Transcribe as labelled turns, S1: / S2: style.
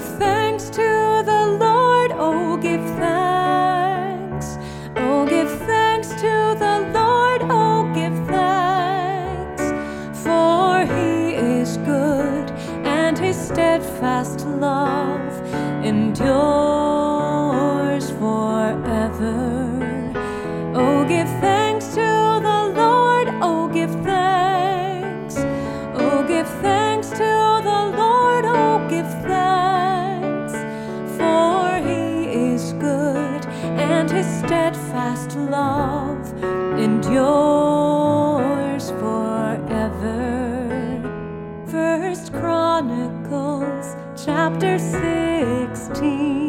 S1: give thanks to the Lord. Oh, give thanks. Oh, give thanks to the Lord. Oh, give thanks. For He is good, and His steadfast love endures forever. Oh, give thanks to the Lord. Oh, give thanks. Oh, give thanks to the Lord. Oh, give thanks. For He is good, and His steadfast love endures forever. First Chronicles chapter 16.